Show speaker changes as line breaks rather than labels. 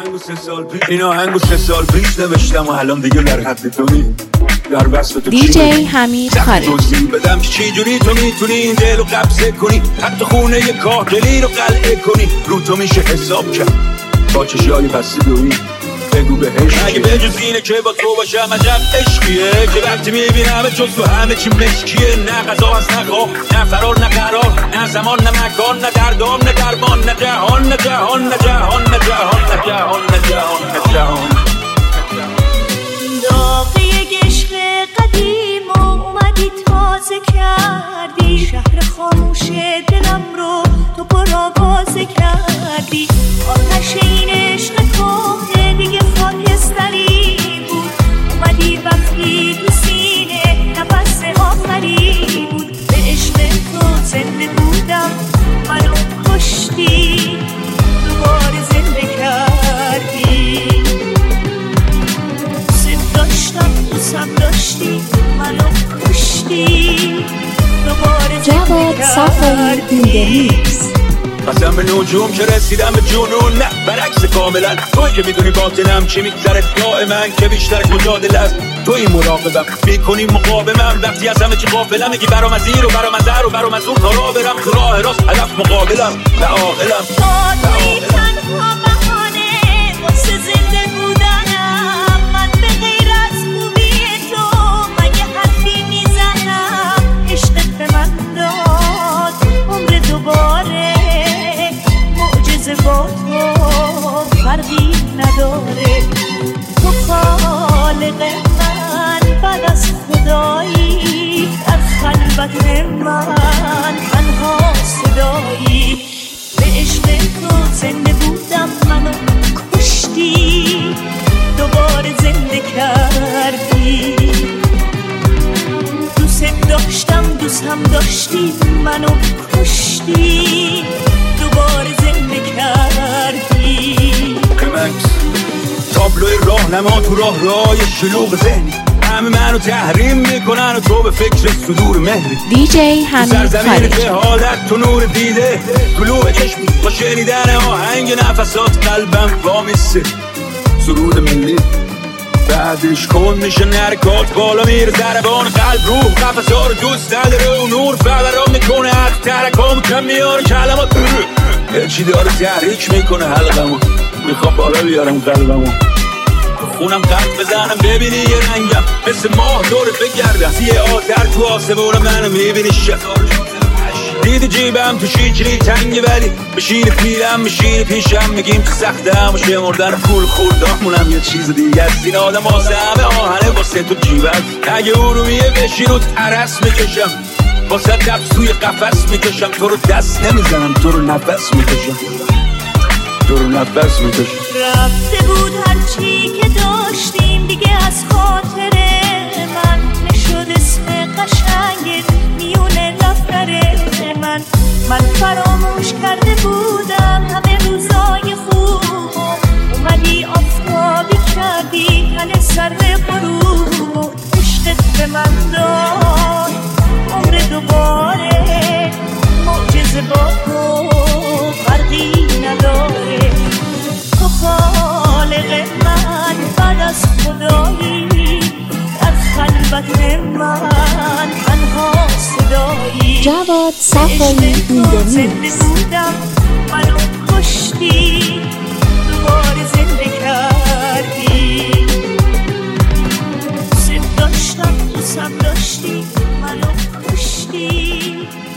این آهنگو 3 سال پیش نوشتم و الان دیگه در حد تویی، در وصف تو
دیجی حمید خالد.
توضیح بدم که چی جوری تو میتونی این دل رو قبضه کنی، حتی خونه یه کاهگلی رو قلعه کنی، رو تو میشه حساب کرد با چشای بسته دویی. بگو بهش اگه به جز اینه که با تو باشم عجب عشقیه، که وقتی میبینم جز تو همه چی مشکیه، نه غذا هست نه خواب نه فرار نه قرار، نه زمان نه مکان نه دردام نه درمان، نه جهان نه جهان نه جهان نه جهان نه جهان نه جهان نه جهان.
داغی عشق قدیم و اومدی تازه کردی، شهر خاموش دلم رو تو پرآوازه کردی، آتش این عشق کهنه دیگه خاکستری بود، اومدی وقتی تو سینه نفس آخری بود، به عشق تو زنده بودم منو کشتی، دوباره زنده کردی، دوست داشتم دوستم داشتی منو کشتی، دوباره زنده کردی.
قسم به نجوم که رسیدم به جنون، نه برعکس کاملا، توی که میدونی باطنم چی میگذره، دائما که بیشتر مجادله است، توی مراقبم میکنی مقاومم، وقتی از همه چی غافلم میگی برام از این و برام از در و برام از اون، تا راه برم تو راه راست هدف مقابلم و عاقلم.
توی تنها بهانه واسه زنده بودنم، من به غیر از خوبی تو من یه حرفی میزنم، عشقت به من داد عمر دوباره، معجزه با تو فرقی نداره، تو خالق من بعد از خدایی، در خلوت من تنها صدایی، به عشق تو زنده بودم منو کشتی، دوباره زنده کردی، دوست داشتم دوستم داشتی منو کشتی، دوباره زنده کردی.
تابلوی راهنما تو راه شلوغ ذهنی، همه منو تحریم میکنن و تو به فکر صدور مهری.
دیجی حمید
سرزمین
خالد.
جهالت تو نور دیده، طلوع چشم با شنیدن آهنگ نفسات قلبم وامیسته، سرود ملی بعدش کن میشه نرکات، بالا میره ضربان قلب روح، قفصا رو دوست نداره و نور فورا میکنه، حق ترکام کم میاره کلمات، چی داره تحریک میکنه حلقمو، میخوام بالا بیارم قلبمو، خونم قلب بزنم ببینی یه رنگم، مثل ماه دورت بگردم، یه آتر تو آسمون منو میبینی شکار، دیدی جیبم تو شیجری تنگه ولی بشین پیرم میشین پیشم، میگیم سختم و شمردن پول خوردامونم یه چیز دیگه است، این آدم واسه همه آهنه واسه تو جیبت، اگه ارومیه بشین و ترس میکشم، واسه دبس توی قفس میکشم، تو رو دست نمیزنم تو رو نفس میکشم، تو رو نفس میکشم.
رفته بود هرچی که داشتیم دیگه از خاطره من، نشد اسم قشنگت میونه دفتر من فراموش کرده بودم همه روزای خوب، اومدی آفتابی کردی تن سر غروب، عشقت به من داد عمر دوباره، معجزه با تو فرقی نداره، تو خالق من بعد از خدایی، در خلوت من تنها صدایی،
جواد صفایی
زنده بودم منو کشتی، دوباره زنده کردی، دوست داشتم دوستم داشتی منو کشتی،